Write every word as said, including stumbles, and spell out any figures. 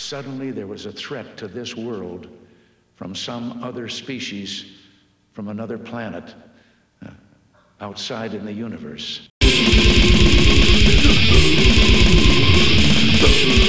suddenly there was a threat to this world from some other species, from another planet, uh, outside in the universe.